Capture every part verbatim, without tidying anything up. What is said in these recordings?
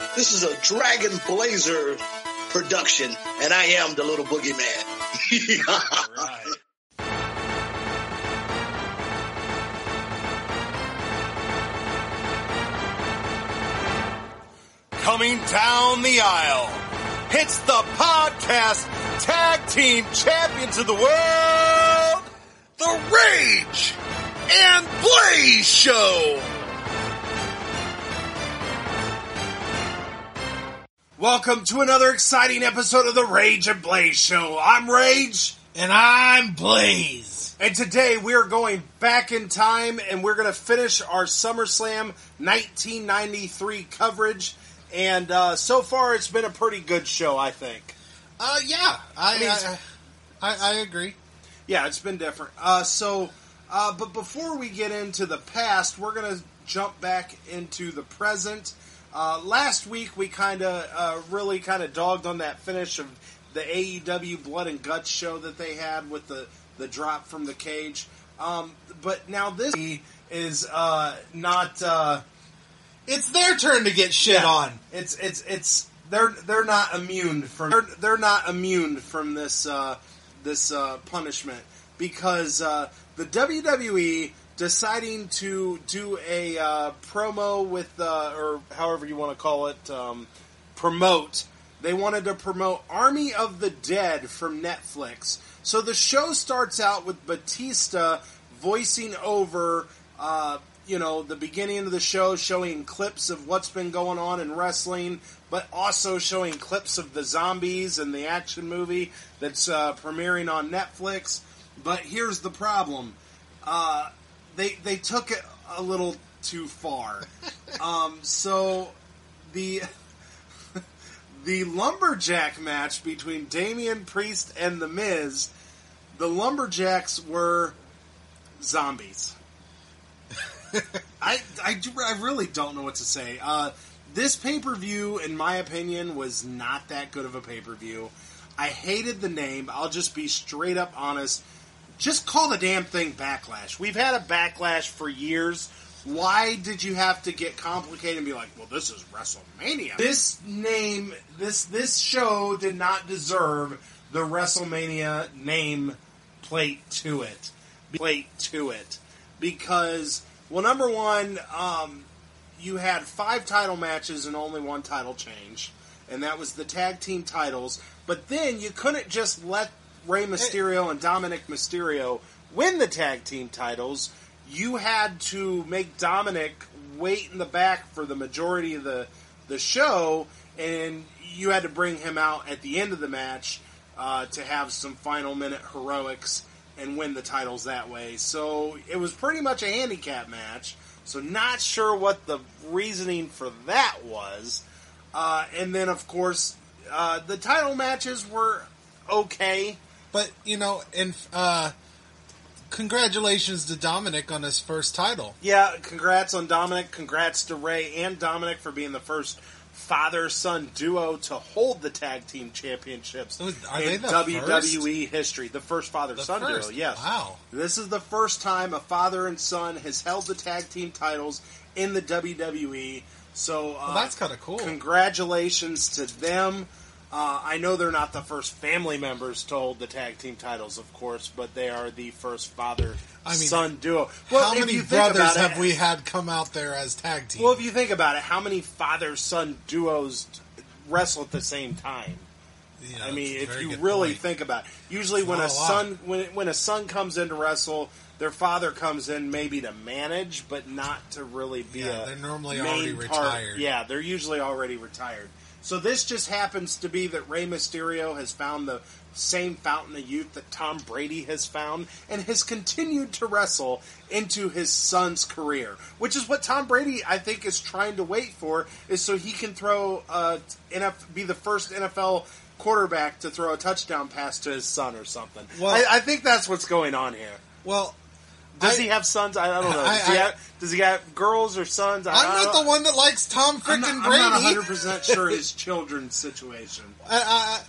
This is a Dragon Blazer production, and I am the little boogeyman. All right. Coming down the aisle, it's the podcast tag team champions of the world, the Rage and Blaze Show. Welcome to another exciting episode of the Rage and Blaze Show. I'm Rage. And I'm Blaze. And today we're going back in time and we're going to finish our SummerSlam nineteen ninety-three coverage. And uh, so far it's been a pretty good show, I think. Uh, yeah, I, I mean, I, I, I agree. Yeah, it's been different. Uh, so, uh, but before we get into the past, we're going to jump back into the present. Uh, last week we kind of uh, really kind of dogged on that finish of the A E W Blood and Guts show that they had with the, the drop from the cage. Um, but now this is uh, not. Uh, It's their turn to get shit yeah, on. It's it's it's they're they're not immune from they're, they're not immune from this uh, this uh, punishment because uh, the W W E deciding to do a uh, promo with, uh, or however you want to call it, um, promote. They wanted to promote Army of the Dead from Netflix. So the show starts out with Batista voicing over, uh, you know, the beginning of the show, showing clips of what's been going on in wrestling, but also showing clips of the zombies and the action movie that's uh, premiering on Netflix. But here's the problem. Uh... They they took it a little too far. Um, so the the lumberjack match between Damian Priest and The Miz, the lumberjacks were zombies. I, I, do, I really don't know what to say. Uh, this pay-per-view, in my opinion, was not that good of a pay-per-view. I hated the name. I'll just be straight up honest. Just call the damn thing Backlash. We've had a Backlash for years. Why did you have to get complicated and be like, well, this is WrestleMania? This name, this this show did not deserve the WrestleMania name plate to it. Plate to it. Because, well, number one, um, you had five title matches and only one title change. And that was the tag team titles. But then you couldn't just let Rey Mysterio and Dominic Mysterio win the tag team titles. You had to make Dominic wait in the back for the majority of the, the show, and you had to bring him out at the end of the match uh, to have some final minute heroics and win the titles that way. So it was pretty much a handicap match. So not sure what the reasoning for that was. Uh, and then, of course, uh, the title matches were okay. But, you know, and uh, congratulations to Dominic on his first title. Yeah, congrats on Dominic. Congrats to Ray and Dominic for being the first father-son duo to hold the tag team championships Are in they the W W E first? history. The first father-son The duo, first? yes. Wow. This is the first time a father and son has held the tag team titles in the W W E. So, uh, well, that's kind of cool. Congratulations to them. Uh, I know they're not the first family members to hold the tag team titles, of course, but they are the first father-son I mean, duo. Well, how many brothers have it, we had come out there as tag team? Well, if you think about it, how many father-son duos wrestle at the same time? Yeah, I mean, if you really point. think about it, usually it's when a, a son when when a son comes in to wrestle, their father comes in maybe to manage, but not to really be yeah, a they're normally main already part. retired. Yeah, they're usually already retired. So this just happens to be that Rey Mysterio has found the same fountain of youth that Tom Brady has found and has continued to wrestle into his son's career, which is what Tom Brady, I think, is trying to wait for, is so he can throw uh, N F, be the first N F L quarterback to throw a touchdown pass to his son or something. Well, I, I think that's what's going on here. Well, Does I, he have sons? I, I don't know. Does, I, he I, have, does he have girls or sons? I, I'm I not the one that likes Tom frickin' I'm not, Brady. I'm not one hundred percent sure his children's situation. I,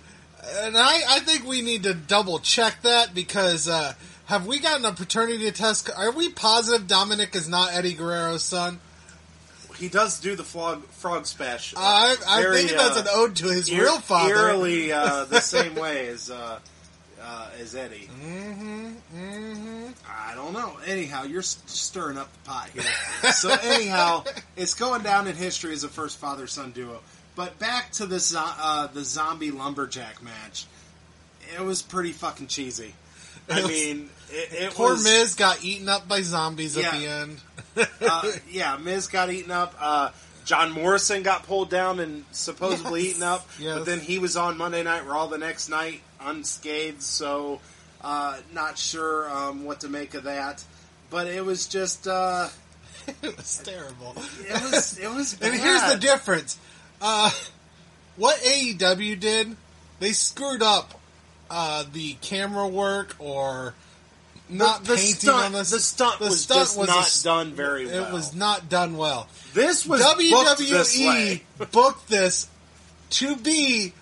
I, and I, I think we need to double check that because uh, have we gotten a paternity test? Are we positive Dominic is not Eddie Guerrero's son? he does do the frog, frog splash. Uh, I, I'm very, thinking that's uh, an ode to his ear- real father. Eerily uh, the same way as uh, uh, as Eddie. Mm-hmm, mm-hmm. I don't know. Anyhow, you're s- stirring up the pot here. So anyhow, it's going down in history as a first father-son duo. But back to the zo- uh, the zombie lumberjack match. It was pretty fucking cheesy. I mean, it, it Poor was... Miz got eaten up by zombies Yeah. at the end. uh, yeah, Miz got eaten up. Uh, John Morrison got pulled down and supposedly Yes. eaten up. Yes. But then he was on Monday Night Raw the next night unscathed, so uh, not sure um, what to make of that. But it was just... Uh, It was terrible. it was, it was bad. And here's the difference. Uh, what A E W did, they screwed up uh, the camera work or not the painting stunt, on this. the stunt was stunt just was not a- done very well. It was not done well. This was W booked W this way. E booked this to be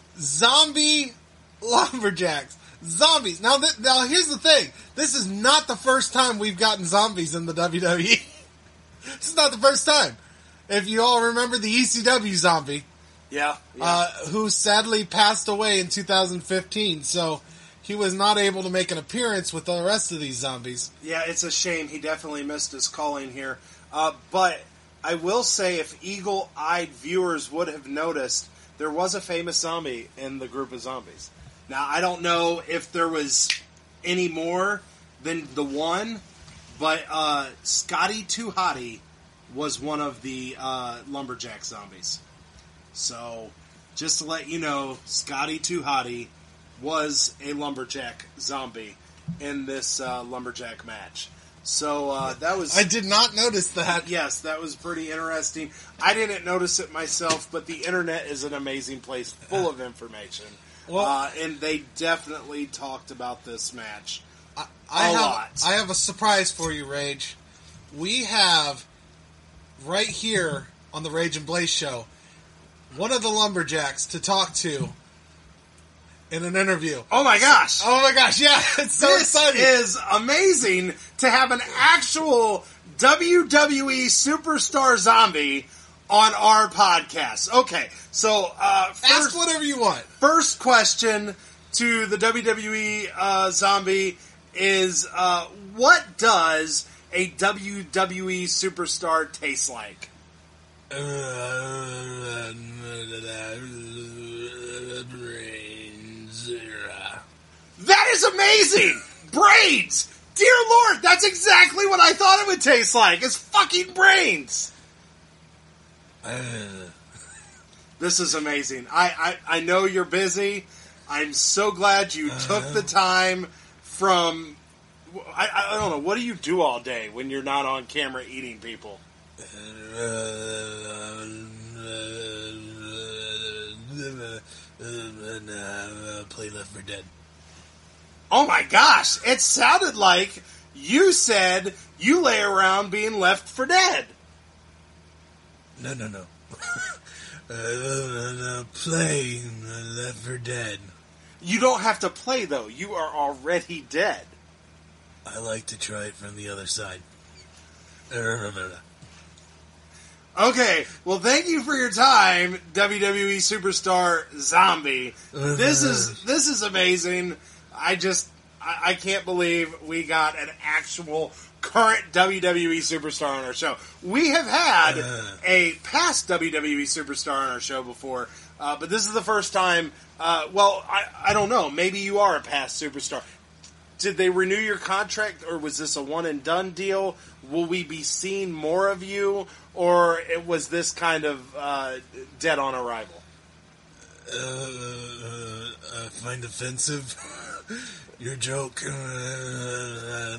zombie lumberjacks. Zombies. Now, th- now here's the thing. This is not the first time we've gotten zombies in the W W E. This is not the first time. If you all remember the E C W zombie, Yeah. yeah. uh, who sadly passed away in two thousand fifteen, so he was not able to make an appearance with the rest of these zombies. Yeah, it's a shame. He definitely missed his calling here. Uh, but I will say, if eagle-eyed viewers would have noticed, there was a famous zombie in the group of zombies. Now, I don't know if there was any more than the one, but uh, Scotty Too Hottie was one of the uh, lumberjack zombies. So, just to let you know, Scotty Too Hottie was a lumberjack zombie in this uh, lumberjack match. So uh, that was... I did not notice that. Yes, that was pretty interesting. I didn't notice it myself, but the internet is an amazing place full of information. Well- uh, and they definitely talked about this match. I, I A have, lot. I have a surprise for you, Rage. We have, right here on the Rage and Blaze show, one of the lumberjacks to talk to in an interview. Oh my gosh! Oh my gosh, yeah, it's so this exciting. is amazing to have an actual W W E superstar zombie on our podcast. Okay, so uh, first, Ask whatever you want. first question to the W W E uh, zombie is, uh, what does a W W E superstar taste like? That is amazing! Brains! Dear Lord, that's exactly what I thought it would taste like. It's fucking brains! This is amazing. I, I, I know you're busy. I'm so glad you took the time from... I, I don't know, what do you do all day when you're not on camera eating people? Play Left four Dead. Oh my gosh, it sounded like you said you lay around being left for dead. No, no, no. uh, play Left four Dead. You don't have to play, though. You are already dead. I like to try it from the other side. Okay, well, thank you for your time, W W E superstar zombie. This is this is amazing. I just I, I can't believe we got an actual current W W E superstar on our show. We have had a past W W E superstar on our show before, uh, but this is the first time. Uh, well, I I don't know. Maybe you are a past superstar. Did they renew your contract, or was this a one-and-done deal? Will we be seeing more of you, or it was this kind of uh, dead on arrival? Uh, uh, I find offensive your joke. Uh,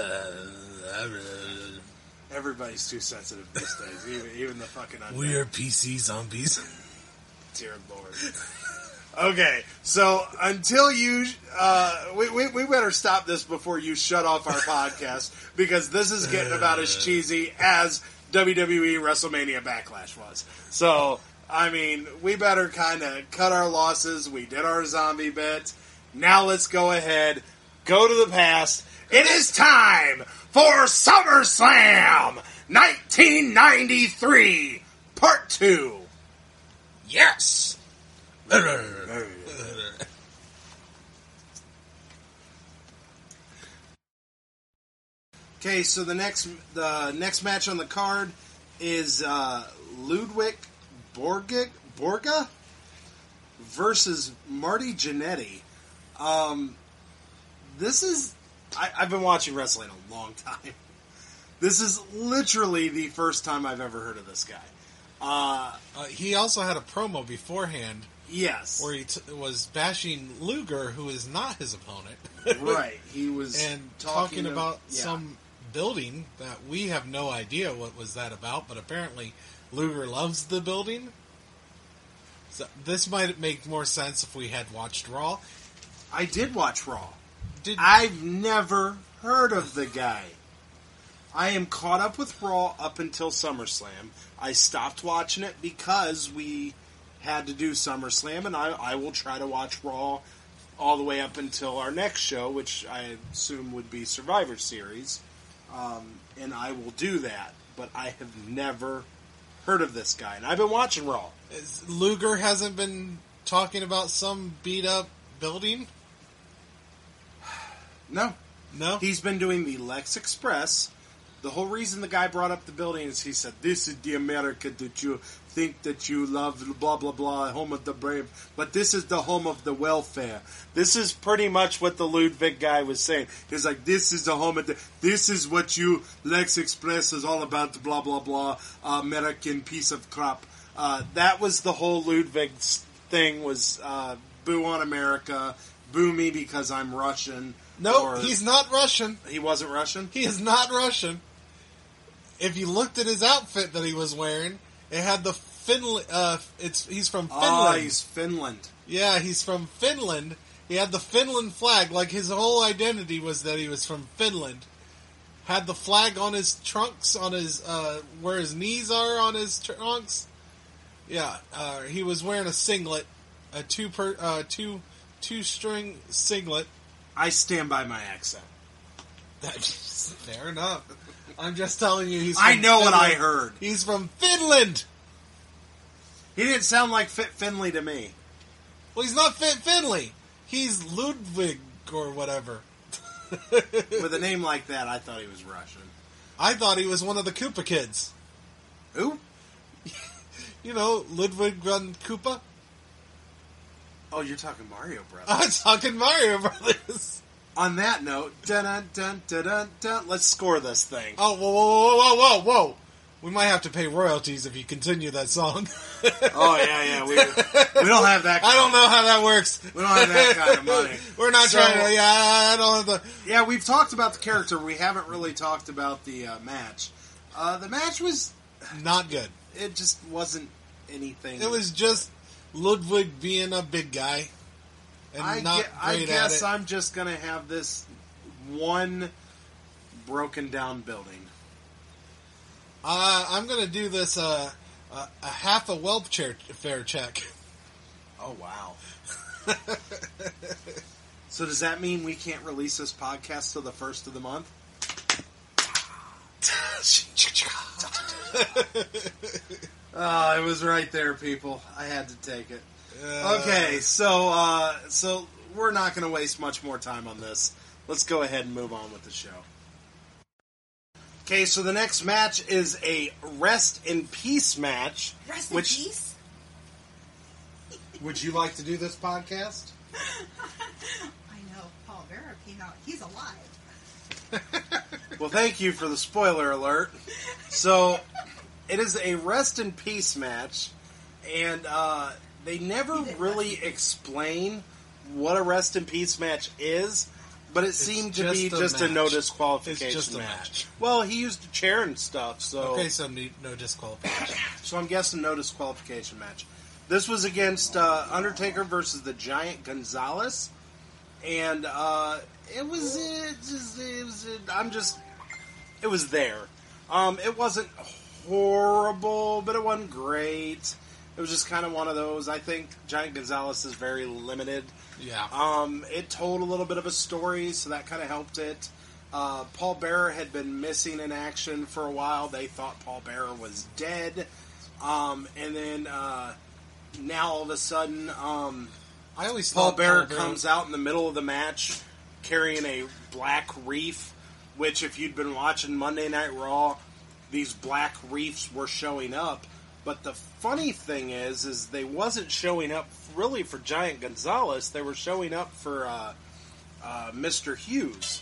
Everybody's too sensitive these days, even, even the fucking undead. we are P C zombies. Dear Lord. Okay, so until you, uh, we, we we better stop this before you shut off our podcast, because this is getting about as cheesy as W W E WrestleMania Backlash was. So, I mean, we better kind of cut our losses. We did our zombie bit. Now let's go ahead, go to the past. It is time for SummerSlam nineteen ninety-three, Part two. Yes! Okay, so the next the next match on the card is uh, Ludwig Borga, Borga versus Marty Jannetty. Um, this is I, I've been watching wrestling a long time. This is literally the first time I've ever heard of this guy. Uh, uh, he also had a promo beforehand. Yes, where he t- was bashing Luger, who is not his opponent. Right, he was and talking, talking of, about yeah. some building that we have no idea what was that about, but apparently Luger loves the building. So this might make more sense if we had watched Raw. I did watch Raw. Did I've never heard of the guy. I am caught up with Raw up until SummerSlam. I stopped watching it because we had to do SummerSlam, and I, I will try to watch Raw all the way up until our next show, which I assume would be Survivor Series. Um, and I will do that, but I have never heard of this guy, and I've been watching Raw. Is, Luger hasn't been talking about some beat-up building? No. No? He's been doing the Lex Express. The whole reason the guy brought up the building is he said, this is the America that you think that you love, blah, blah, blah, home of the brave, but this is the home of the welfare. This is pretty much what the Ludwig guy was saying. He's like, this is the home of the, this is what you, Lex Express is all about, blah, blah, blah, uh, American piece of crap. Uh, that was the whole Ludwig thing was, uh, boo on America, boo me because I'm Russian. No, he's not Russian. He wasn't Russian? He is not Russian. If you looked at his outfit that he was wearing, it had the Finland. Uh, it's he's from Finland. Oh, he's Finland. Yeah, he's from Finland. He had the Finland flag. Like his whole identity was that he was from Finland. Had the flag on his trunks, on his uh, where his knees are on his trunks. Yeah, uh, he was wearing a singlet, a two per uh, two two string singlet. I stand by my accent. That's fair enough. I'm just telling you, he's. From I know Finland. what I heard. He's from Finland. He didn't sound like Fit Finley to me. Well, he's not Fit Finley. He's Ludwig or whatever. With a name like that, I thought he was Russian. I thought he was one of the Koopa kids. Who? You know, Ludwig von Koopa. Oh, you're talking Mario Brothers. I'm talking Mario Brothers. On that note, dun dun dun dun dun dun. Let's score this thing. Oh, whoa, whoa, whoa, whoa, whoa, whoa! We might have to pay royalties if you continue that song. Oh yeah, yeah. We we don't have that. Kind I don't know how that works. We don't have that kind of money. We're not So- trying to. Yeah, I don't have the. Yeah, we've talked about the character. We haven't really talked about the uh, match. Uh, the match was. Not good. It just wasn't anything. It was just Ludwig being a big guy and I, not gue- I great guess at it. I'm just gonna have this one broken down building. Uh, I'm going to do this uh, a, a half a welfare fair check. Oh wow! So does that mean we can't release this podcast till the first of the month? Oh, it was right there, people. I had to take it. Uh, Okay, so uh, so we're not going to waste much more time on this. Let's go ahead and move on with the show. Okay, so the next match is a Rest in Peace match. Rest in which, peace? Would you like to do this podcast? I know. Paul Bearer came out. He's alive. Well, thank you for the spoiler alert. So, it is a Rest in Peace match, and uh, they never He did really rest in peace. explain what a Rest in Peace match is, but it seemed to just be a just a match. no disqualification It's just a match. match. Well, he used a chair and stuff, so Okay, so ne- no disqualification. so I'm guessing no disqualification match. This was against uh, Undertaker versus the Giant Gonzalez, and uh, it was it just it was it, I'm just it was there. Um, it wasn't horrible, but it wasn't great. It was just kind of one of those. I think Giant Gonzalez is very limited. Yeah. Um, it told a little bit of a story, so that kind of helped it. Uh, Paul Bearer had been missing in action for a while. They thought Paul Bearer was dead. Um, and then uh, now all of a sudden, um, I always Paul thought Bearer Paul Bearer- comes out in the middle of the match carrying a black reef, which if you'd been watching Monday Night Raw, these black reefs were showing up. But the funny thing is, is they wasn't showing up really for Giant Gonzalez. They were showing up for uh, uh, Mister Hughes,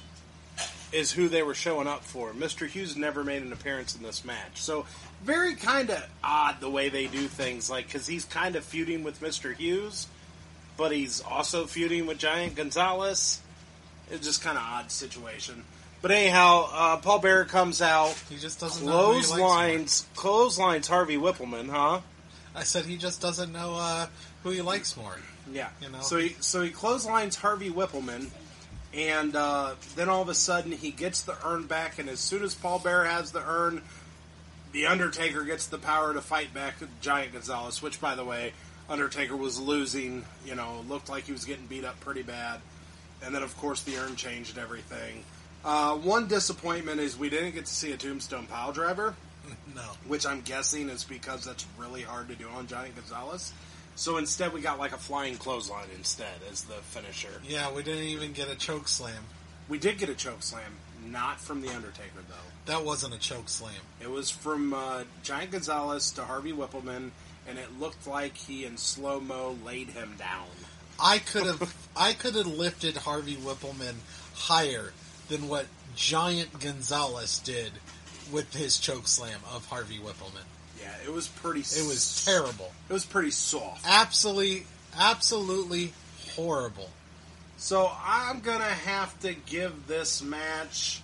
is who they were showing up for. Mister Hughes never made an appearance in this match. So very kind of odd the way they do things, like, because he's kind of feuding with Mister Hughes, but he's also feuding with Giant Gonzalez. It's just kind of odd situation. But anyhow, uh, Paul Bearer comes out, He just doesn't know who he likes more. clotheslines, clotheslines Harvey Whippleman, huh? I said he just doesn't know uh, who he likes more. Yeah. You know? So he so he clotheslines Harvey Whippleman, and uh, then all of a sudden he gets the urn back, and as soon as Paul Bearer has the urn, the Undertaker gets the power to fight back Giant Gonzalez, which, by the way, Undertaker was losing, you know, looked like he was getting beat up pretty bad. And then, of course, the urn changed everything. Uh, one disappointment is we didn't get to see a Tombstone Piledriver, No. which I'm guessing is because that's really hard to do on Giant Gonzalez. So instead we got like a flying clothesline instead as the finisher. Yeah, we didn't even get a choke slam. We did get a choke slam, not from The Undertaker, though. That wasn't a choke slam. It was from uh, Giant Gonzalez to Harvey Whippleman, and it looked like he in slow-mo laid him down. I could have I could have lifted Harvey Whippleman higher than what Giant Gonzalez did with his choke slam of Harvey Whippleman. Yeah, it was pretty... It was terrible. It was pretty soft. Absolutely, absolutely horrible. So I'm going to have to give this match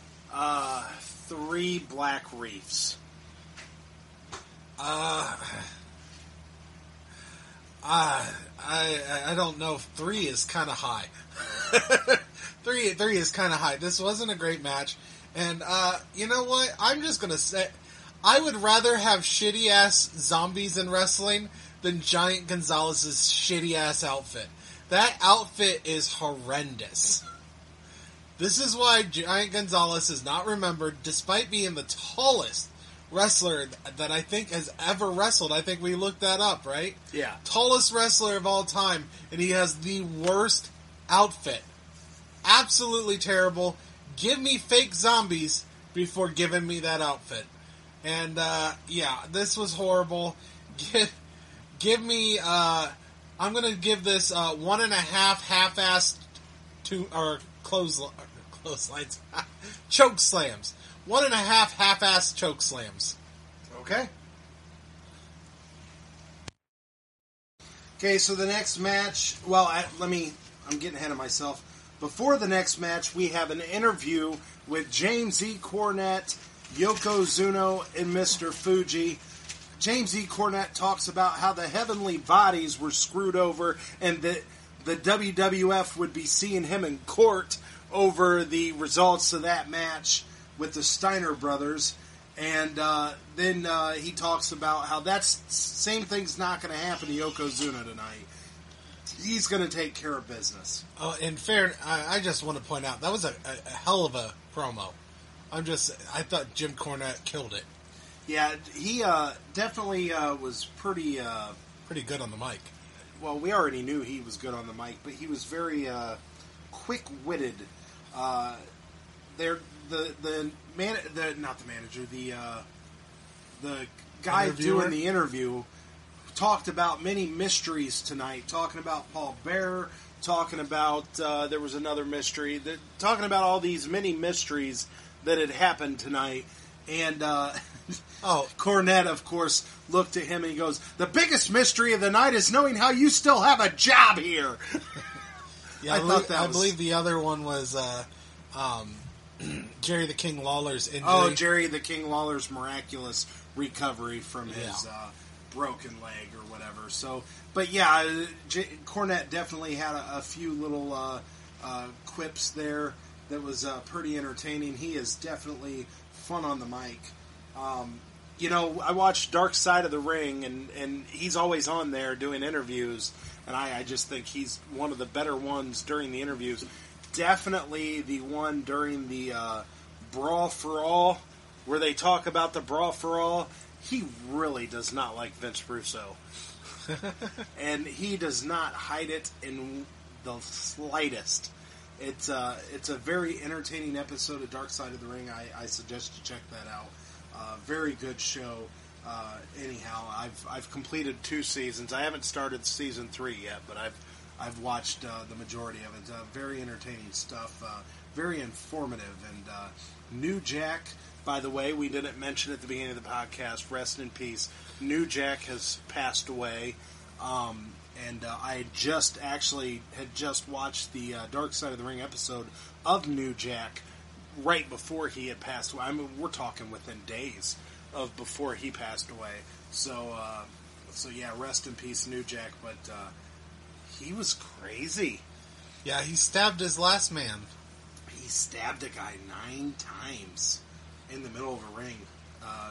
uh, three Black Reefs. Uh, uh, I I don't know if three is kind of high. three three is kind of high. This wasn't a great match, and uh, you know what? I'm just gonna say, I would rather have shitty ass zombies in wrestling than Giant Gonzalez's shitty ass outfit. That outfit is horrendous. This is why Giant Gonzalez is not remembered, despite being the tallest wrestler that I think has ever wrestled. I think we looked that up, right? Yeah. Tallest wrestler of all time, and he has the worst outfit. Absolutely terrible. Give me fake zombies before giving me that outfit. And, uh, yeah, this was horrible. Give, give me, uh, I'm gonna give this, uh, one and a half half-assed to, or close, clotheslines, choke slams. One and a half half-assed choke slams. Okay. Okay, so the next match, well, I, let me, I'm getting ahead of myself. Before the next match, we have an interview with James E. Cornette, Yokozuna, and Mister Fuji. James E. Cornette talks about how the heavenly bodies were screwed over and that the W W F would be seeing him in court over the results of that match with the Steiner brothers. And uh, then uh, he talks about how that's same thing's not going to happen to Yokozuna tonight. He's going to take care of business. Oh, in fair, I, I just want to point out that was a, a, a hell of a promo. I'm just, I thought Jim Cornette killed it. Yeah, he uh, definitely uh, was pretty. Uh, Pretty good on the mic. well, we already knew he was good on the mic, but he was very uh, quick-witted. Uh, there, the the man, the not the manager, the uh, the guy Interviewer? doing the interview talked about many mysteries tonight. Talking about Paul Bearer, talking about uh, there was another mystery. That, talking about all these many mysteries that had happened tonight, and. Uh, Oh, Cornette, of course, looked at him and he goes, "The biggest mystery of the night is knowing how you still have a job here." yeah, I I, thought believe, that I was- believe the other one was uh, um, Jerry the King Lawler's injury. Oh, Jerry the King Lawler's miraculous recovery from his Yeah. uh, broken leg or whatever. So, but yeah, uh, J- Cornette definitely had a, a few little uh, uh, quips there that was uh, pretty entertaining. He is definitely fun on the mic. Um, you know, I watched Dark Side of the Ring, and, and he's always on there doing interviews, and I, I just think he's one of the better ones during the interviews. definitely the one during the uh, Brawl for All, where they talk about the Brawl for All. He really does not like Vince Russo. And he does not hide it in the slightest. It's, uh, it's a very entertaining episode of Dark Side of the Ring. I, I suggest you check that out. Uh, very good show. Uh, anyhow, I've I've completed two seasons. I haven't started season three yet, but I've I've watched uh, the majority of it. Uh, very entertaining stuff. Uh, very informative. And uh, New Jack, by the way, we didn't mention at the beginning of the podcast. Rest in peace. New Jack has passed away. Um, and uh, I just actually had just watched the uh, Dark Side of the Ring episode of New Jack right before he had passed away. I mean, we're talking within days of before he passed away. So, uh, so yeah, rest in peace, New Jack. But uh, he was crazy. Yeah, he stabbed his last man. He stabbed a guy nine times in the middle of a ring uh,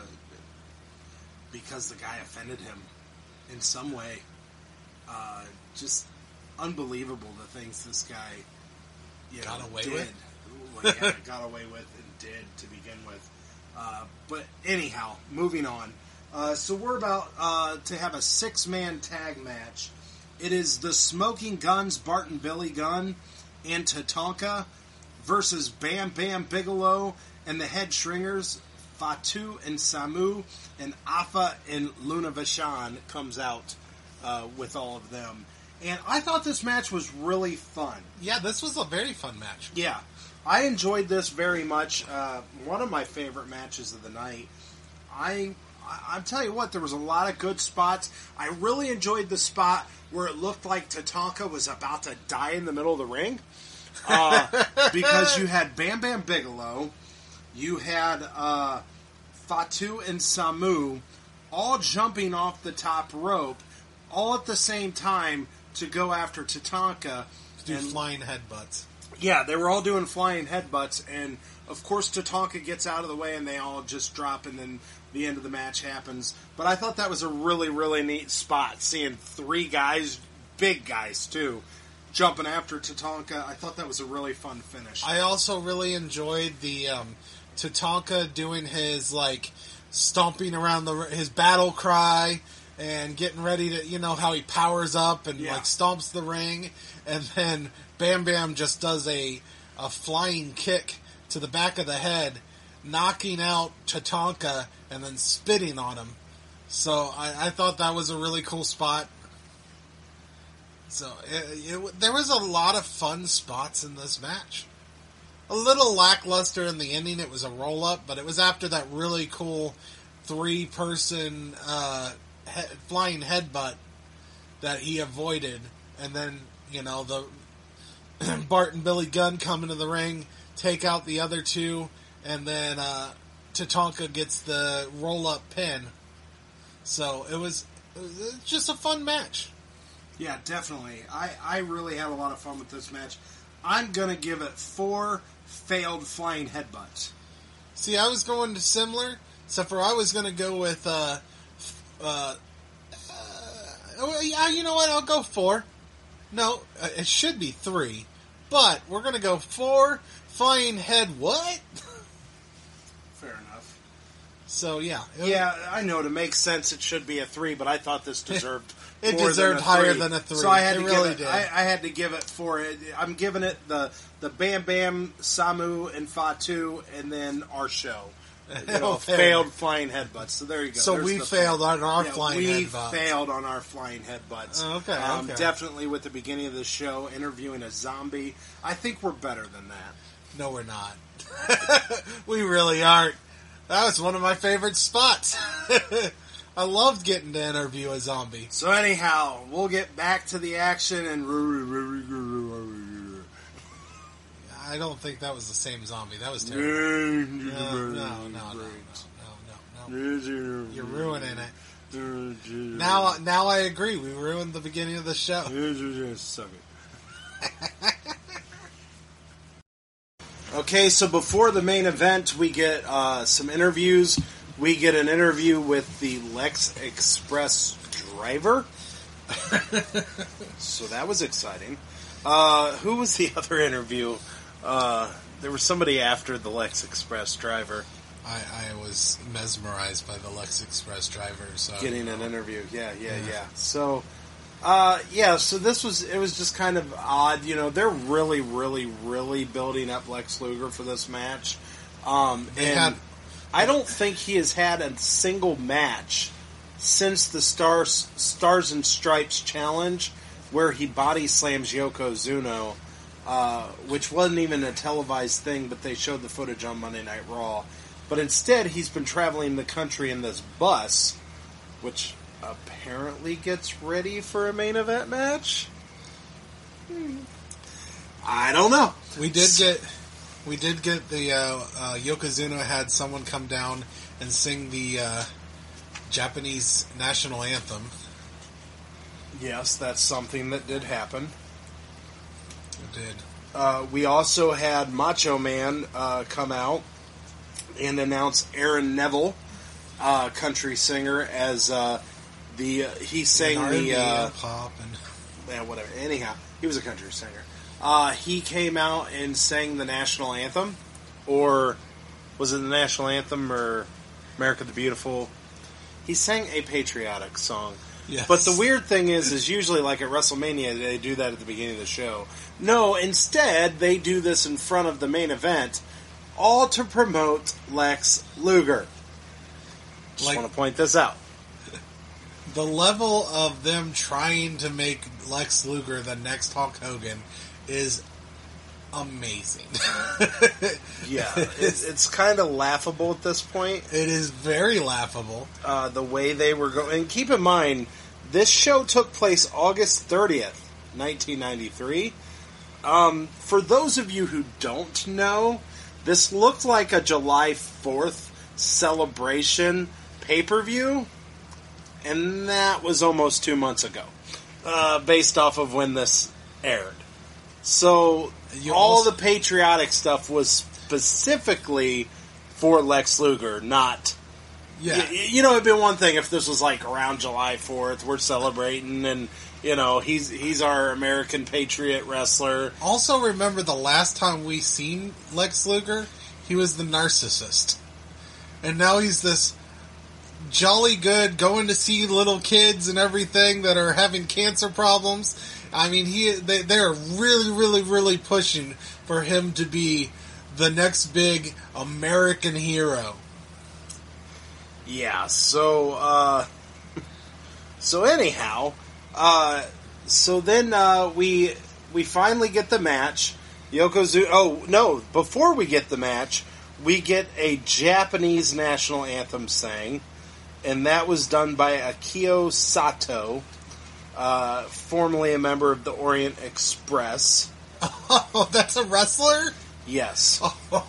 because the guy offended him in some way. Uh, just unbelievable the things this guy you know, got away did. with. Well, yeah, got away with and did to begin with. Uh, but anyhow, moving on. Uh, so we're about uh, to have a six-man tag match. It is the Smoking Guns, Bart and Billy Gunn, and Tatanka versus Bam Bam Bigelow and the Head Shringers, Fatu and Samu, and Afa and Luna Vachon comes out uh, with all of them. And I thought this match was really fun. Yeah, this was a very fun match. Yeah. I enjoyed this very much. Uh, one of my favorite matches of the night. I, I, I'll tell you what, there was a lot of good spots. I really enjoyed the spot where it looked like Tatanka was about to die in the middle of the ring. Uh, because you had Bam Bam Bigelow, you had uh, Fatu and Samu all jumping off the top rope, all at the same time to go after Tatanka. To do and, flying headbutts. Yeah, they were all doing flying headbutts, and of course Tatanka gets out of the way and they all just drop, and then the end of the match happens. But I thought that was a really, really neat spot, seeing three guys, big guys too, jumping after Tatanka. I thought that was a really fun finish. I also really enjoyed the um, Tatanka doing his, like, stomping around the his battle cry and getting ready to, you know, how he powers up and, Yeah. like, stomps the ring, and then Bam Bam just does a, a flying kick to the back of the head, knocking out Tatanka and then spitting on him. So I, I thought that was a really cool spot. So it, it, there was a lot of fun spots in this match. A little lackluster in the ending. It was a roll-up, but it was after that really cool three-person uh, he- flying headbutt that he avoided. And then, you know, the Bart and Billy Gunn come into the ring, take out the other two, and then uh, Tatanka gets the roll-up pin. So it was, it was just a fun match. Yeah, definitely. I, I really had a lot of fun with this match. I'm going to give it four failed flying headbutts. See, I was going to similar, except for I was going to go with, uh, uh, uh, yeah, you know what, I'll go four. No, uh, it should be three, but we're going to go four flying head what? Fair enough. So, yeah. It Yeah, I know, to make sense it should be a three, but I thought this deserved It more deserved than a higher three. than a three. So I had It to really give it, did. I, I had to give it four. I'm giving it the, the Bam Bam, Samu, and Fatu, and then our show. You know, Oh, fair failed enough. flying headbutts. So there you go. So There's we the failed four. on our Yeah, flying we headbutts. failed on our flying headbutts. Oh, okay, um, okay. Definitely with the beginning of the show, interviewing a zombie. I think we're better than that. No, we're not. We really aren't. That was one of my favorite spots. I loved getting to interview a zombie. So anyhow, we'll get back to the action and... I don't think that was the same zombie. That was terrible. No, no, no, no, no, no, no, no. You're ruining it. Now, now I agree. We ruined the beginning of the show. Suck it. Okay, so before the main event, we get uh, some interviews. We get an interview with the Lex Express driver. So that was exciting. Uh, who was the other interview? Uh, there was somebody after the Lex Express driver I, I was mesmerized by the Lex Express driver. So getting an interview. Yeah, yeah, yeah. yeah. So, uh, yeah. So this was it was just kind of odd. You know, they're really, really, really building up Lex Luger for this match. Um, They and had- I don't think he has had a single match since the Stars Stars and Stripes challenge, where he body slams Yokozuna, uh, which wasn't even a televised thing, but they showed the footage on Monday Night Raw. But instead, he's been traveling the country in this bus, which apparently gets ready for a main event match. Hmm. I don't know. We did get, we did get the uh, uh, Yokozuna had someone come down and sing the uh, Japanese national anthem. Yes, that's something that did happen. It did. Uh, we also had Macho Man uh, come out and announce Aaron Neville, uh, country singer, as uh, the uh, he sang And R and B the uh, and pop and yeah, whatever. Anyhow, he was a country singer. Uh, he came out and sang the national anthem, or was it the national anthem or America the Beautiful? He sang a patriotic song. yes. But the weird thing is, is usually like at WrestleMania, they do that at the beginning of the show. No, instead, they do this in front of the main event, all to promote Lex Luger. Just Like- want to point this out. the level of them trying to make Lex Luger the next Hulk Hogan is amazing. Yeah, it's, it's kind of laughable at this point. It is very laughable. Uh, the way they were going. And keep in mind, this show took place August thirtieth, nineteen ninety-three. Um, for those of you who don't know, this looked like a July fourth celebration pay-per-view, and that was almost two months ago, uh, based off of when this aired. So, You all also- the patriotic stuff was specifically for Lex Luger, not... Yeah. Y- You know, it'd been one thing if this was like around July fourth, we're celebrating, and, you know, he's he's our American Patriot wrestler. Also, remember the last time we seen Lex Luger, he was the narcissist, and now he's this jolly good, going to see little kids and everything that are having cancer problems. I mean, he they they're really, really, really pushing for him to be the next big American hero. Yeah, so, uh, so anyhow, uh, so then, uh, we, we finally get the match. Yokozuna, oh, no, before we get the match, we get a Japanese national anthem sang, and that was done by Akio Sato, uh, formerly a member of the Orient Express. Oh, that's a wrestler? Yes.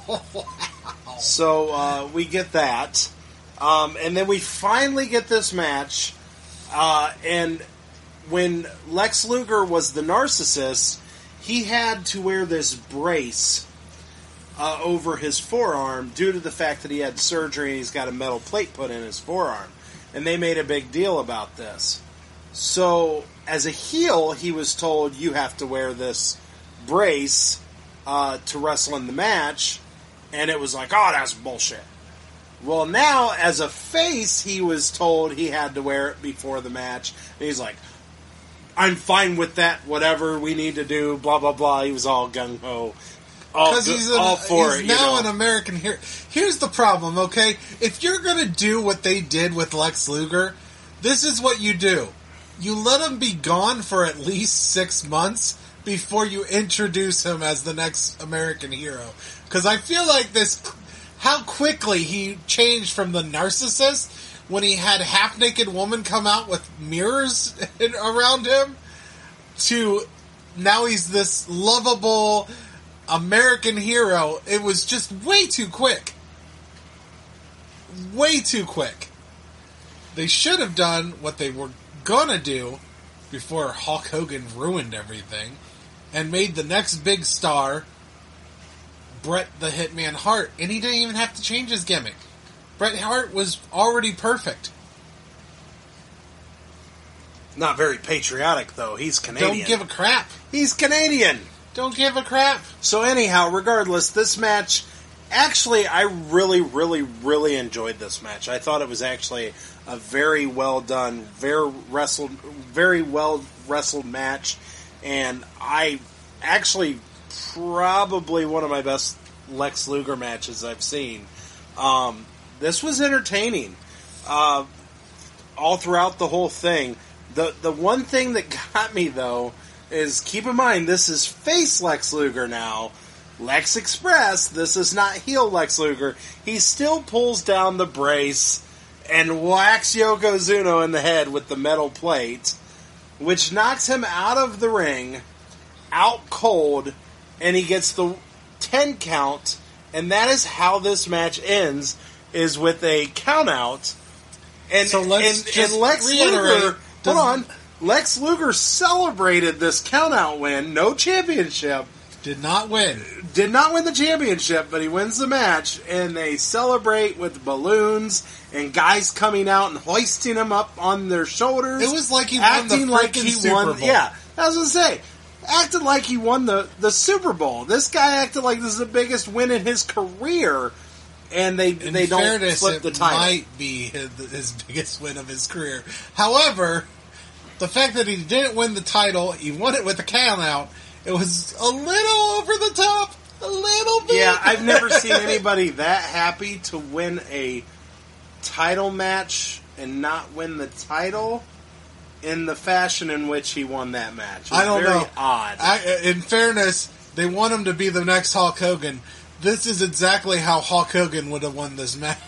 So, uh, we get that. Um, and then we finally get this match, uh, and when Lex Luger was the narcissist, he had to wear this brace uh, over his forearm due to the fact that he had surgery and he's got a metal plate put in his forearm. And they made a big deal about this. So, as a heel, he was told, you have to wear this brace uh, to wrestle in the match, and it was like, oh, that's bullshit. Well, now, as a face, he was told he had to wear it before the match. And he's like, I'm fine with that, whatever we need to do, blah, blah, blah. He was all gung-ho. All, Because go- he's, an, all for he's it, you now know. an American hero. Here's the problem, okay? If you're going to do what they did with Lex Luger, this is what you do. You let him be gone for at least six months before you introduce him as the next American hero. Because I feel like this... How quickly he changed from the narcissist when he had half-naked woman come out with mirrors in, around him to now he's this lovable American hero. It was just way too quick. Way too quick. They should have done what they were gonna do before Hulk Hogan ruined everything and made the next big star Bret the Hitman Hart, and he didn't even have to change his gimmick. Bret Hart was already perfect. Not very patriotic, though. He's Canadian. Don't give a crap. He's Canadian. Don't give a crap. So anyhow, regardless, this match, actually, I really, really, really enjoyed this match. I thought it was actually a very well done, very wrestled, very well wrestled match, and I actually probably one of my best Lex Luger matches I've seen. Um, this was entertaining, uh, all throughout the whole thing. The the one thing that got me though is, keep in mind, this is face Lex Luger now. Lex Express, this is not heel Lex Luger. He still pulls down the brace and whacks Yokozuna in the head with the metal plate, which knocks him out of the ring, out cold, and he gets the ten count, and that is how this match ends, is with a count out. And, So let's and, just and Lex reiterate, Luger, does- hold on, Lex Luger celebrated this count out win, no championship, Did not win. did not win the championship, but he wins the match, and they celebrate with balloons and guys coming out and hoisting him up on their shoulders. It was like he won the acting like freaking he Super won. Bowl. Yeah, I was gonna say, acted like he won the the Super Bowl. This guy acted like this is the biggest win in his career, and they In they don't fairness, flip it the title. might be his, his biggest win of his career. However, the fact that he didn't win the title, he won it with a count out, it was a little over the top. A little bit. Yeah, I've never seen anybody that happy to win a title match and not win the title in the fashion in which he won that match. It was I don't very know. odd. I, in fairness, they want him to be the next Hulk Hogan. This is exactly how Hulk Hogan would have won this match.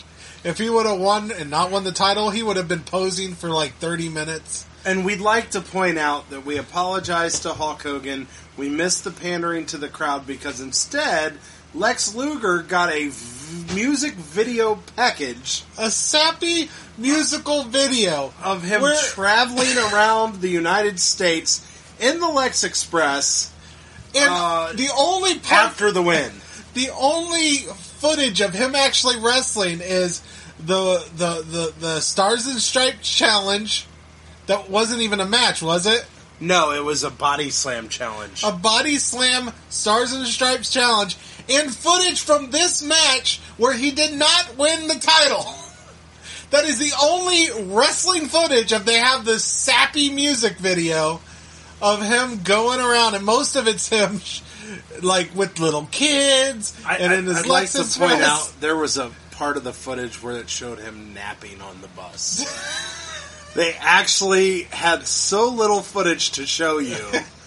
If he would have won and not won the title, he would have been posing for like thirty minutes. And we'd like to point out that we apologize to Hulk Hogan. We missed the pandering to the crowd because instead, Lex Luger got a v- music video package A sappy musical video of him where- traveling around the United States in the Lex Express and uh, the only part, after the win. the only footage of him actually wrestling is the the the, the Stars and Stripes challenge. That wasn't even a match, was it? No, it was a body slam challenge. A body slam Stars and Stripes challenge, and footage from this match where he did not win the title. That is the only wrestling footage of. They have this sappy music video of him going around, and most of it's him like with little kids I, and I, in his I'd like to Lexus point vest. out there was a part of the footage where it showed him napping on the bus. They actually had so little footage to show you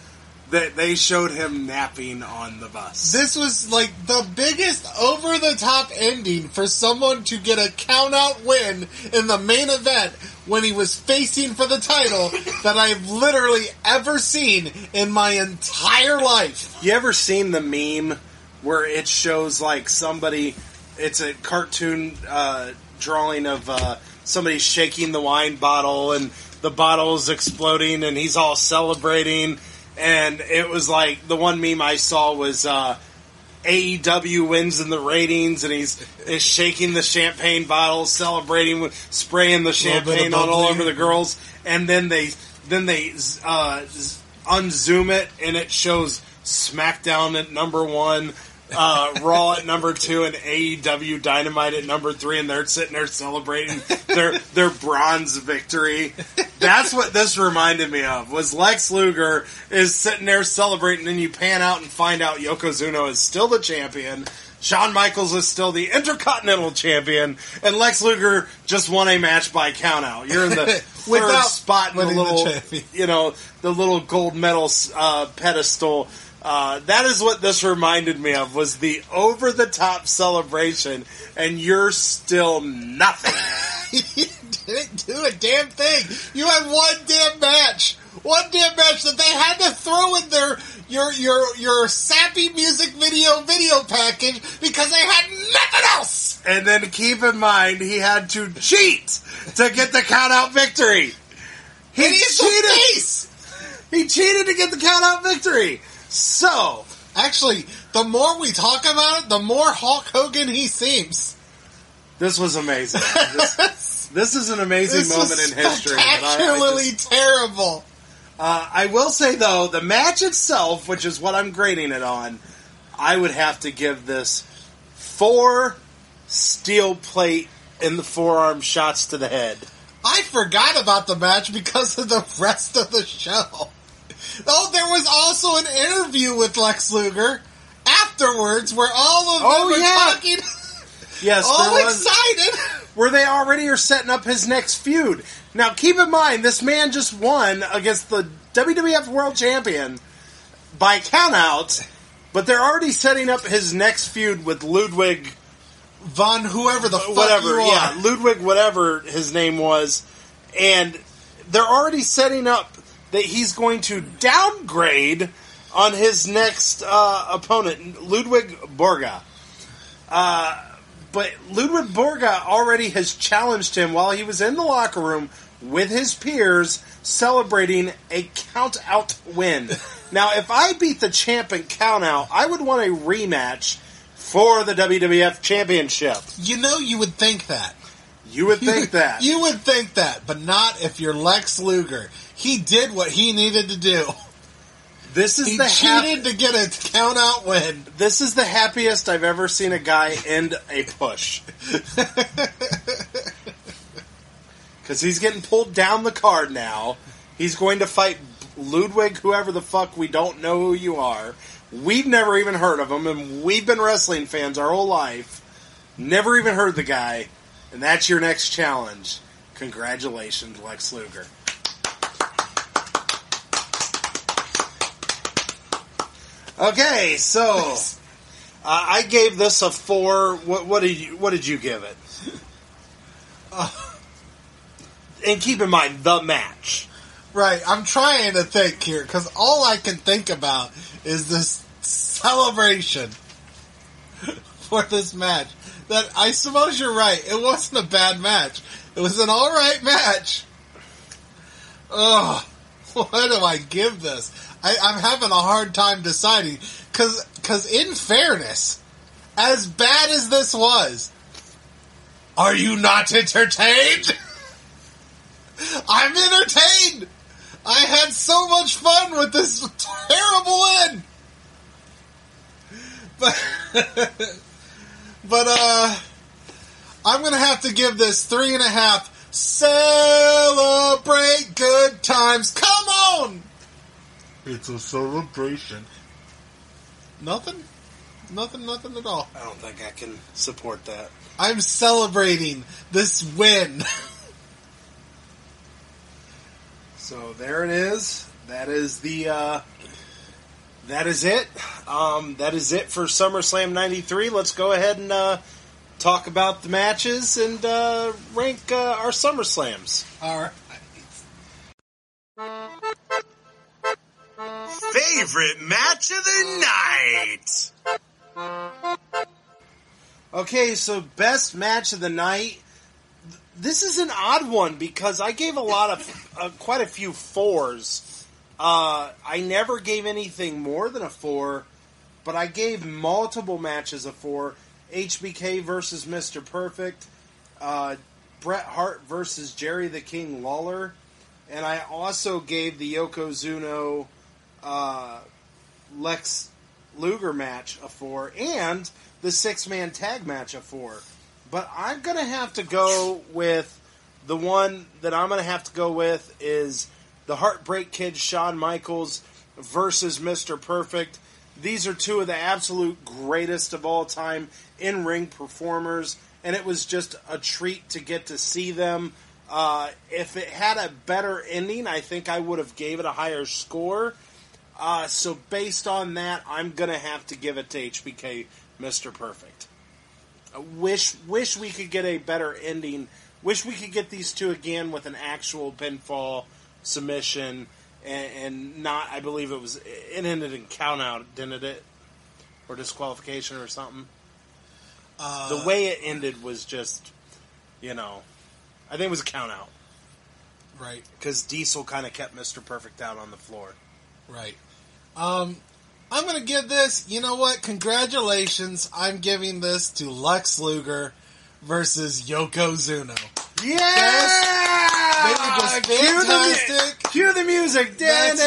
that they showed him napping on the bus. This was like the biggest over-the-top ending for someone to get a count-out win in the main event when he was facing for the title that I've literally ever seen in my entire life. You ever seen the meme where it shows like somebody, it's a cartoon uh, drawing of uh, somebody shaking the wine bottle and the bottle is exploding and he's all celebrating, and it was like, the one meme I saw was uh, A E W wins in the ratings and he's is shaking the champagne bottle, celebrating with spraying the bit of champagne on all bubbly. over the girls, and then they then they uh, unzoom it and it shows SmackDown at number one, uh, Raw at number two, and A E W Dynamite at number three, and they're sitting there celebrating their their bronze victory. That's what this reminded me of, was Lex Luger is sitting there celebrating, and you pan out and find out Yokozuna is still the champion, Shawn Michaels is still the Intercontinental Champion, and Lex Luger just won a match by countout. You're in the third Without spot in the winning the little, champion. you know, the little gold medal uh, pedestal. Uh, that is what this reminded me of, was the over-the-top celebration, and you're still nothing. You didn't do a damn thing. You had one damn match. One damn match that they had to throw in their your your your sappy music video video package because they had nothing else. And then keep in mind, he had to cheat to get the count-out victory. He And he's the cheated. face. He cheated to get the count-out victory. So, Actually, the more we talk about it, the more Hulk Hogan he seems. this was amazing. This, this is an amazing This moment was in history. that I- I spectacularly just- terrible. Uh, I will say, though, the match itself, which is what I'm grading it on, I would have to give this four steel plate in the forearm shots to the head. I forgot about the match because of the rest of the show. Oh, there was also an interview with Lex Luger afterwards where all of them Oh, were yeah. talking, Yes, all there was, excited. where they already are setting up his next feud. Now, keep in mind, this man just won against the W W F World Champion by countout, but they're already setting up his next feud with Ludwig, Von whoever the fuck whatever, you are. yeah, Ludwig, whatever his name was, and they're already setting up that he's going to downgrade on his next uh, opponent, Ludwig Borga. Uh, but Ludwig Borga already has challenged him while he was in the locker room with his peers celebrating a count-out win. Now, if I beat the champ in count-out, I would want a rematch for the W W F Championship. You know, you would think that. You would think that. You would think that, but not if you're Lex Luger. He did what he needed to do. This is He the hap- cheated to get a count-out win. This is the happiest I've ever seen a guy end a push. Because he's getting pulled down the card now. He's going to fight Ludwig, whoever the fuck we don't know who you are. We've never even heard of him, and we've been wrestling fans our whole life. Never even heard the guy. And that's your next challenge. Congratulations, Lex Luger. Okay, so uh, I gave this a four. What, what did you What did you give it? Uh, and keep in mind the match. Right, I'm trying to think here, because all I can think about is this celebration for this match. That I suppose you're right, it wasn't a bad match. It was an alright match. Ugh, what do I give this? I, I'm having a hard time deciding, because because in fairness, as bad as this was, are you not entertained? I'm entertained! I had so much fun with this terrible win! But, but, uh, I'm gonna have to give this three and a half. Celebrate good times. Come on! It's a celebration. Nothing? Nothing, nothing at all. I don't think I can support that. I'm celebrating this win. So there it is. That is the, uh, that is it. Um, that is it for SummerSlam ninety-three. Let's go ahead and, uh, talk about the matches and, uh, rank, uh, our SummerSlams. Alright. Favorite match of the night. Okay, so best match of the night. This is an odd one because I gave a lot of, uh, quite a few fours. Uh, I never gave anything more than a four, but I gave multiple matches a four. H B K versus Mister Perfect, uh, Bret Hart versus Jerry the King Lawler, and I also gave the Yokozuna uh, Lex Luger match a four, and the six-man tag match a four. But I'm going to have to go with the one that I'm going to have to go with is the Heartbreak Kid Shawn Michaels versus Mister Perfect. These are two of the absolute greatest of all time in-ring performers, and it was just a treat to get to see them. Uh, if it had a better ending, I think I would have gave it a higher score. Uh, so based on that, I'm going to have to give it to H B K Mister Perfect. I wish wish we could get a better ending. Wish we could get these two again with an actual pinfall submission and, and not, I believe it was, it ended in count out, didn't it? Or disqualification or something. Uh, the way it ended was just, you know, I think it was a count out. Right. Because Diesel kind of kept Mister Perfect out on the floor. Right. Um, I'm going to give this, you know what, congratulations, I'm giving this to Lex Luger versus Yokozuna. Yeah! Ah, They were cue just the mu- fantastic. Cue the music. That's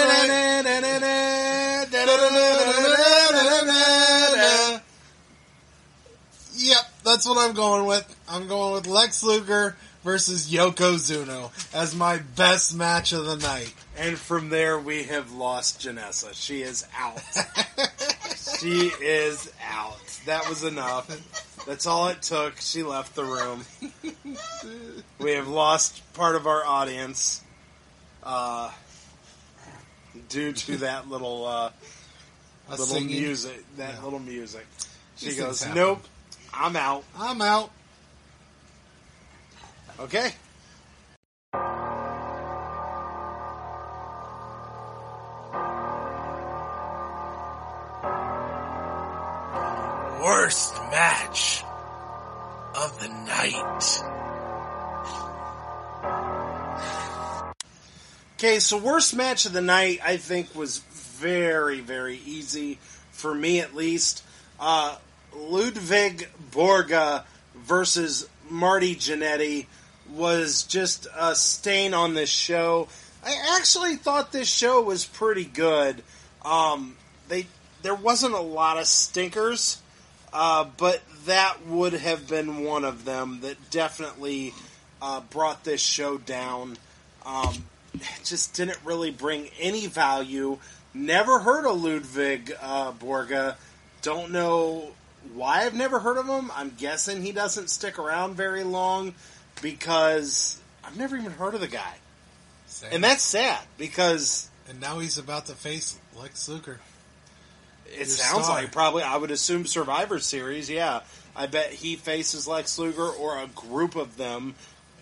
Yep, that's what I'm going with. I'm going with Lex Luger versus Yokozuna as my best match of the night. And from there, we have lost Janessa. She is out. She is out. That was enough. That's all it took. She left the room. We have lost part of our audience uh, due to that little uh, A little singing. music. That Yeah. little music. She These goes, things happen. "Nope, I'm out." I'm out. Okay. Worst match of the night. Okay, so worst match of the night, I think, was very, very easy, for me at least. Uh, Ludwig Borga versus Marty Jannetty was just a stain on this show. I actually thought this show was pretty good. Um, they there wasn't a lot of stinkers, uh, but that would have been one of them that definitely uh, brought this show down. Um, it just didn't really bring any value. Never heard of Ludwig uh, Borga. Don't know why I've never heard of him. I'm guessing he doesn't stick around very long because I've never even heard of the guy. Same. And that's sad because And now he's about to face Lex Luger. it Your sounds star. like probably, I would assume, Survivor Series, yeah. I bet he faces Lex Luger or a group of them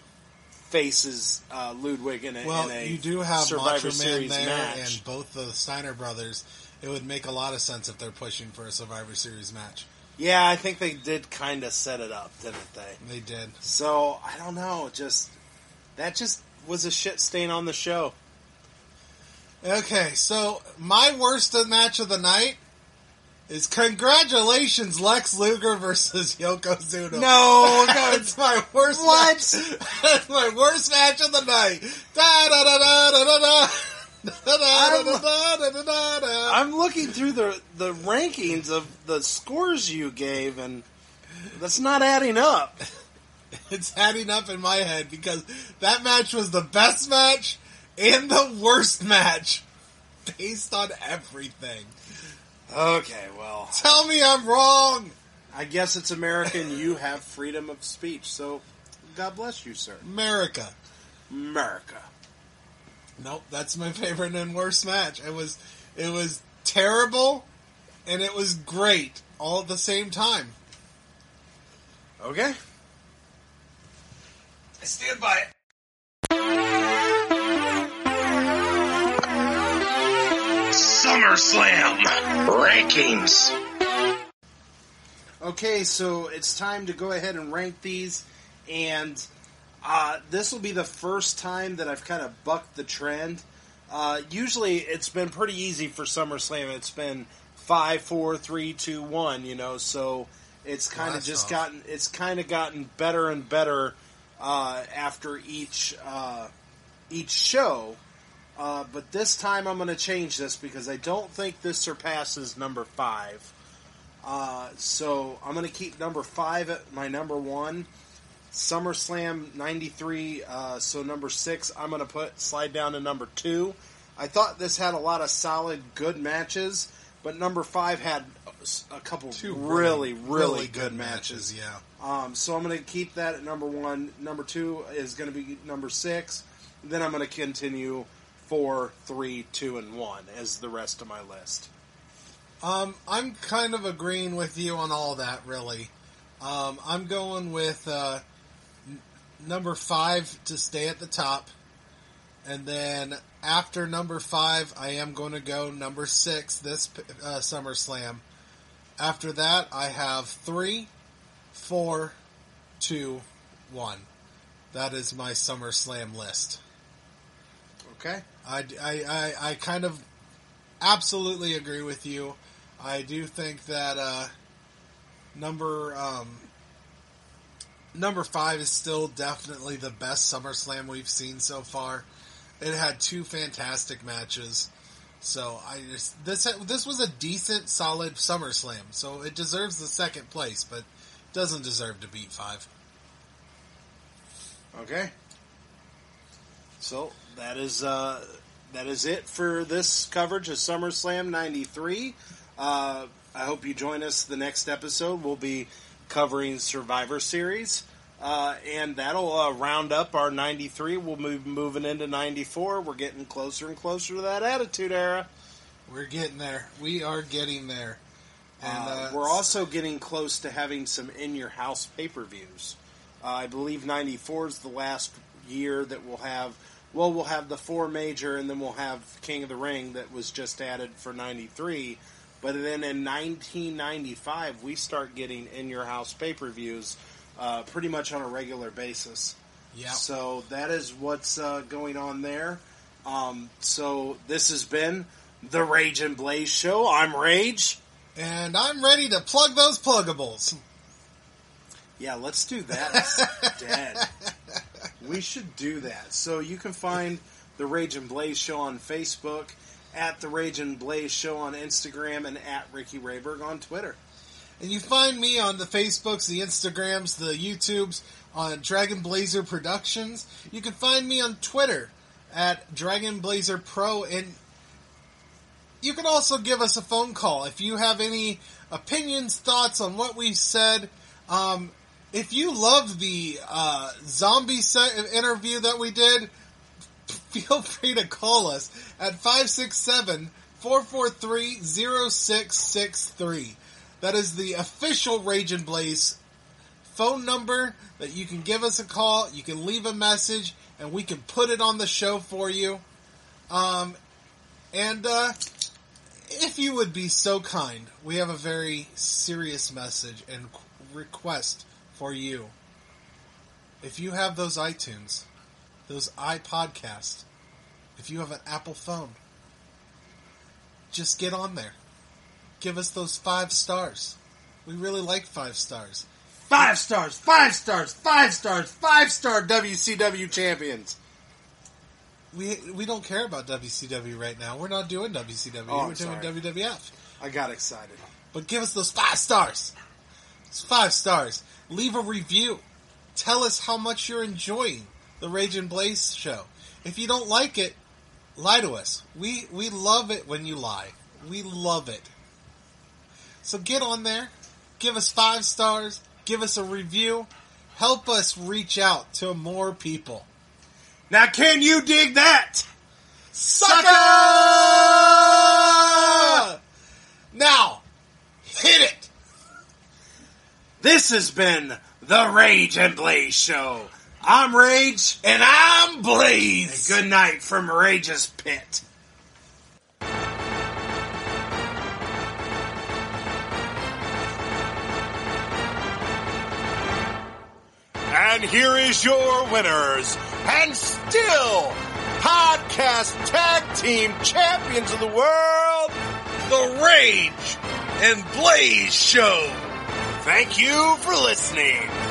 faces uh, Ludwig in a, Well, in a you do have Survivor Macho Man Series there match. and both the Steiner brothers. It would make a lot of sense if they're pushing for a Survivor Series match. Yeah, I think they did kind of set it up, didn't they? They did. So, I don't know, just that just was a shit stain on the show. Okay, so my worst match of the night is congratulations Lex Luger versus Yokozuna. No, That's my worst What? match. That's my worst match of the night. Da da da da da da da. Da, da, da, da, da, da, da, da. I'm looking through the, the rankings of the scores you gave, and that's not adding up. It's adding up in my head because that match was the best match and the worst match based on everything. Okay, well, Tell me I'm wrong. I guess it's American. You have freedom of speech, so God bless you, sir. America. America. Nope, that's my favorite and worst match. It was it was terrible and it was great all at the same time. Okay. I stand by it. SummerSlam rankings. Okay, so it's time to go ahead and rank these, and uh, this will be the first time that I've kind of bucked the trend. Uh, usually, it's been pretty easy for SummerSlam. It's been five, four, three, two, one. You know, so it's kind of that's just tough. gotten it's kind of gotten better and better uh, after each uh, each show. Uh, but this time, I'm going to change this because I don't think this surpasses number five. Uh, so I'm going to keep number five at my number one. SummerSlam ninety-three, uh, so number six, I'm going to put slide down to number two. I thought this had a lot of solid, good matches, but number five had a couple Two really, really, good, matches. yeah. Um, so I'm going to keep that at number one. Number two is going to be number six. Then I'm going to continue four, three, two, and one as the rest of my list. Um, I'm kind of agreeing with you on all that, really. Um, I'm going with uh, n- number five to stay at the top. And then after number five, I am going to go number six this uh, SummerSlam. After that, I have three, four, two, one. That is my SummerSlam list. Okay? I, I, I, I kind of absolutely agree with you. I do think that uh, number um, number five is still definitely the best SummerSlam we've seen so far. It had two fantastic matches. So I just this this was a decent, solid SummerSlam. So it deserves the second place, but doesn't deserve to beat five. Okay. So that is uh, that is it for this coverage of SummerSlam ninety-three. Uh, I hope you join us the next episode. We'll be covering Survivor Series, uh, and that'll uh, round up our ninety-three. We'll move moving into ninety-four. We're getting closer and closer to that Attitude Era. We're getting there. We are getting there. And uh, uh, we're also getting close to having some in-your-house pay-per-views. Uh, I believe ninety-four is the last year that we'll have, well, we'll have the four major, and then we'll have King of the Ring that was just added for ninety-three. But then in nineteen ninety-five, we start getting in-your-house pay-per-views uh, pretty much on a regular basis. Yeah. So that is what's uh, going on there. Um, so this has been the Rage and Blaze Show. I'm Rage. And I'm ready to plug those pluggables. Yeah, let's do that instead. We should do that. So you can find the Rage and Blaze Show on Facebook, at the Rage and Blaze Show on Instagram, and at Ricky Rayberg on Twitter. And you find me on the Facebooks, the Instagrams, the YouTubes on Dragon Blazer Productions. You can find me on Twitter at Dragon Blazer Pro, and you can also give us a phone call if you have any opinions, thoughts on what we've said. Um, if you loved the uh, zombie se- interview that we did, feel free to call us at five six seven, four four three, zero six six three. That is the official Rage and Blaze phone number that you can give us a call. You can leave a message, and we can put it on the show for you. Um, and uh, if you would be so kind, we have a very serious message and request for you. If you have those iTunes, those iPodcasts, if you have an Apple phone, just get on there. Give us those five stars. We really like five stars. Five stars, five stars, five stars, five star W C W champions. We we don't care about W C W right now. We're not doing W C W. Oh, We're I'm doing sorry. W W F. I got excited. But give us those five stars. It's five stars. Leave a review. Tell us how much you're enjoying the Rage and Blaze show. If you don't like it, lie to us. We we love it when you lie. We love it. So get on there. Give us five stars. Give us a review. Help us reach out to more people. Now can you dig that? Sucker! Now, hit it! This has been the Rage and Blaze Show. I'm Rage. And I'm Blaze! And good night from Rage's Pit. And here is your winners, and still podcast tag team champions of the world, the Rage and Blaze Show. Thank you for listening.